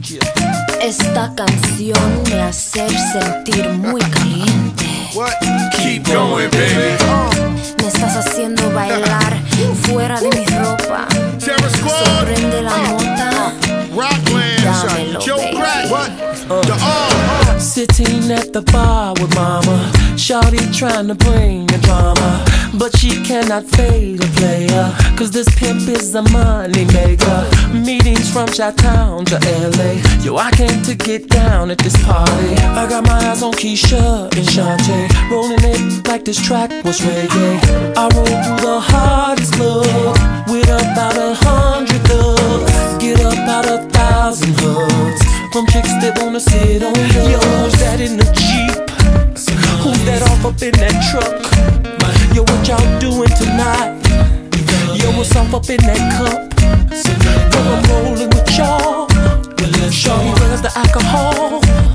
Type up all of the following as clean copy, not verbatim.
Esta canción me hace sentir muy caliente. What? Keep going, baby. Me estás haciendo bailar fuera de mi ropa. Sorprende la nota. Dámelo, baby. Sitting at the bar with mama, shawty trying to bring the drama, but she cannot fade a player, cause this pimp is a money maker. Meetings from Chi-Town to LA, yo, I came to get down at this party. I got my eyes on Keisha and Shantae, rolling it like this track was reggae. I roll through the hardest club with about 100 thugs, get up out 1,000 hugs from chicks that wanna sit on me. Yo, who's that in the Jeep? Who's that off up in that truck? Yo, what y'all doing tonight? Yo, what's off up in that cup? Yo, I'm rolling with y'all. Show me where's the alcohol.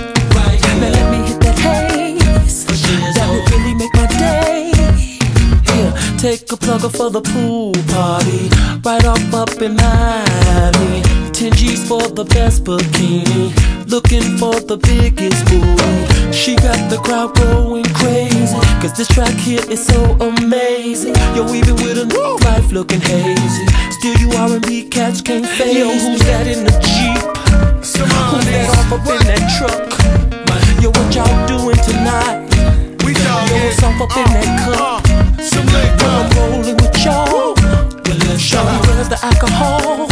Now let me hit that haze. That would really make my day. Here, take a plugger for the pool party, right off up in Miami. 10 G's for the best bikini, looking for the biggest booty. She got the crowd going crazy, cause this track here is so amazing. Yo, even with a new life looking hazy, still you R&B cats can't phase. Yo, who's that in the Jeep? Who's that off up in that truck? Yo, what y'all doing tonight? Yo, what's off up in that cup? Yo, I'm rolling with y'all. Show me where's the alcohol.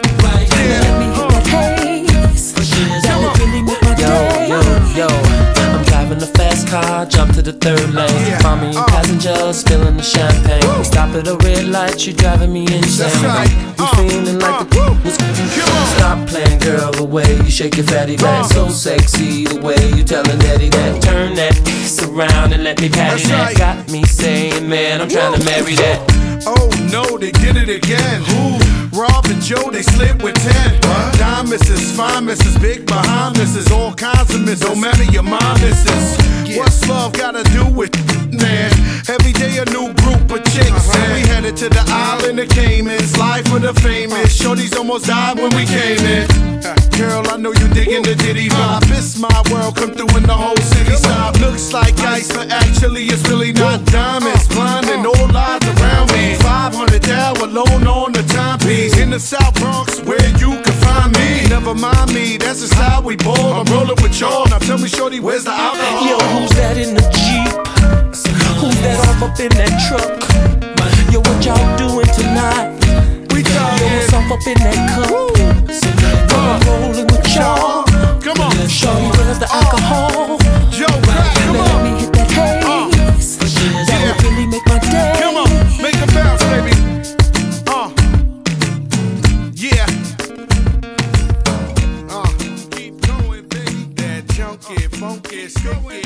Let me hit that haze. That would really make my day. Yo, I'm driving a fast car, jump to the third lane. Mommy and passengers spilling the champagne. We stop at a red light, she driving me insane. We feeling like the was stop playing, girl, the way you shake your fatty back. So sexy, the way you telling Eddie that. Turn that ass around and let me patty that. Got me saying, man, I'm trying to marry that. Oh no, they did it again. Who? Rob and Joe, they slid with 10. What? Dime misses, fine misses, big behind misses, all kinds of misses. Don't matter your mom misses. What's love gotta do with man? Every day a new group of chicks. And we headed to the island of Caymans. Life of the famous. Shorties almost died when we came in. Girl, I know you digging the Diddy vibe. It's my world, come through in the whole city side. Looks like ice, but actually it's really not diamonds. Blinding all lies around me. 500 down alone on the timepiece. In the South Bronx, where you can find me. Never mind me, that's just how we ball. I'm rolling with y'all. Now tell me, shorty, where's the alcohol? Yo, who's that in the Jeep? Who's that off up in that truck? Yo, what y'all doing tonight? Yo, what's off up in that cup? Yo, I'm rolling with y'all. Come on, show me where's the alcohol. Yo, come on. Let me hit that haze. That would really make my day. Come on, make a bounce, baby. Yeah. Keep going, baby. That junky, funky, skunky.